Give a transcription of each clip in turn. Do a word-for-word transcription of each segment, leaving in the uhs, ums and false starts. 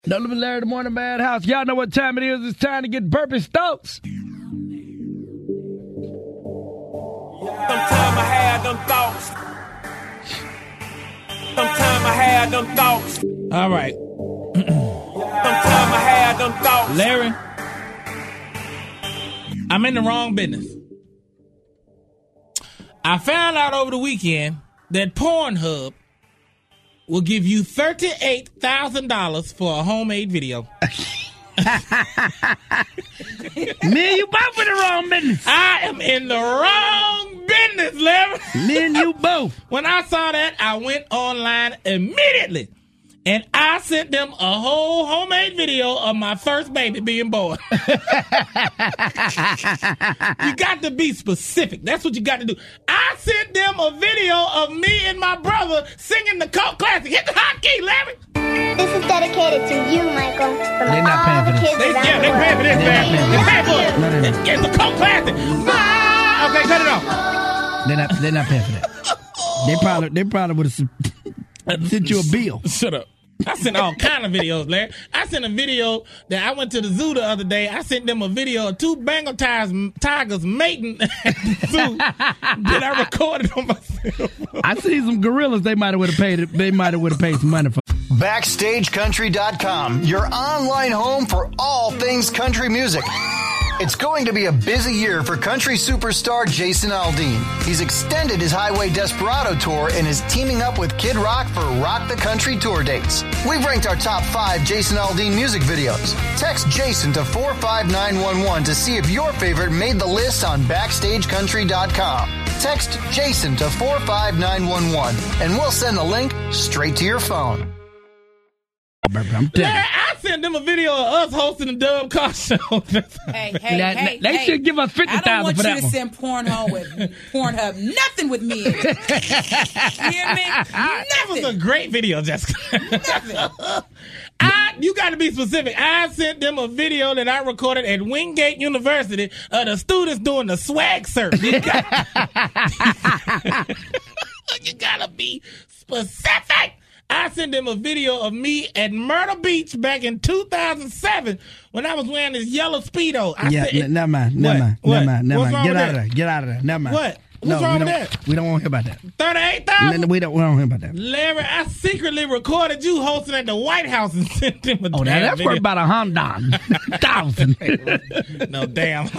Don't live in Larry the Morning Madhouse. Y'all know what time it is. It's time to get Burpee Stokes. Sometime I had them thoughts. Sometime I had them thoughts. All right. Sometime I had them thoughts. Larry, I'm in the wrong business. I found out over the weekend that Pornhub will give you thirty-eight thousand dollars for a homemade video. Me and you both in the wrong business. I am in the wrong business, Larry. Me and you both. When I saw that, I went online immediately. And I sent them a whole homemade video of my first baby being born. You got to be specific. That's what you got to do. I sent them a video of me and my brother singing the cult classic. Hit the hot key, Larry. This is dedicated to you, Michael. From They're not all paying for the this. kids They, around yeah, the they world. paying for this, man. They paying for it. No, they're not. It's a cult classic. Okay, cut it off. They're not, they're not paying for that. They probably, they probably would have sent you a bill. Shut up. I sent all kind of videos, Larry. I sent a video that I went to the zoo the other day. I sent them a video of two Bengal tigers, tigers mating at the zoo that I recorded on myself. I see some gorillas. They might have would have paid it. They might have would have paid some money for. Backstage Country dot com, your online home for all things country music. It's going to be a busy year for country superstar Jason Aldean. He's extended his Highway Desperado tour and is teaming up with Kid Rock for Rock the Country tour dates. We've ranked our top five Jason Aldean music videos. Text Jason to four five nine one one to see if your favorite made the list on Backstage Country dot com. Text Jason to four five nine one one and we'll send the link straight to your phone. I'm telling Larry, you. I sent them a video of us hosting the Dub Car Show. Hey, hey, Now, hey, they hey. should give us fifty I don't thousand want for you that to one. send Pornhub with Pornhub. Nothing with me in it. You hear me? That was a Nothing. great video, Jessica. Nothing. I, you got to be specific. I sent them a video that I recorded at Wingate University of the students doing the swag surf. You got you gotta be specific. I sent them a video of me at Myrtle Beach back in two thousand seven when I was wearing this yellow Speedo. I Yeah, said, n- never mind, never What? mind, What? never mind, never What's mind. wrong Get with out of that? there, get out of there, never mind. What? No, What's wrong we with don't, that? we don't want to hear about that. thirty-eight thousand? No, we don't, we don't want to hear about that. Larry, I secretly recorded you hosting at the White House and sent them a Oh, damn now that's video. worth about a hundred thousand. No, damn.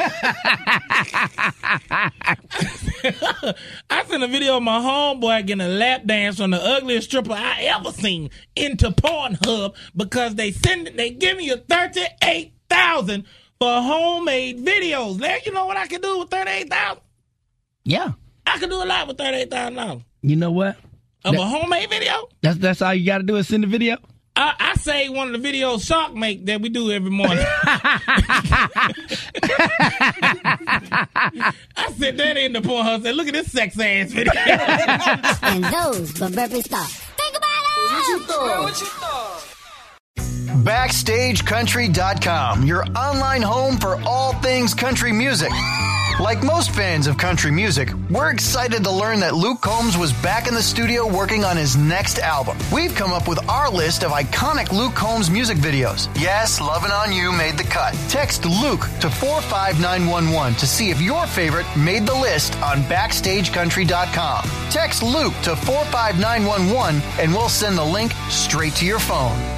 I sent a video of my homeboy getting a lap dance from the ugliest stripper I ever seen into Pornhub because they send they give me a thirty-eight thousand for homemade videos. Larry, you know what I can do with thirty-eight thousand? Yeah. I can do a lot with thirty-eight thousand dollars. You know what? Of That- a homemade video? That's that's all you got to do is send the video. I, I say one of the videos Shark make that we do every morning. I said that in the Pornhub. Said, look at this sex ass video. And those were Burpee Stokes. Think about it! What you thought? What you thought? Backstage Country dot com, your online home for all things country music. Like most fans of country music, we're excited to learn that Luke Combs was back in the studio working on his next album. We've come up with our list of iconic Luke Combs music videos. Yes, Lovin' On You made the cut. Text Luke to four five nine one one to see if your favorite made the list on Backstage Country dot com. Text Luke to four five nine one one and we'll send the link straight to your phone.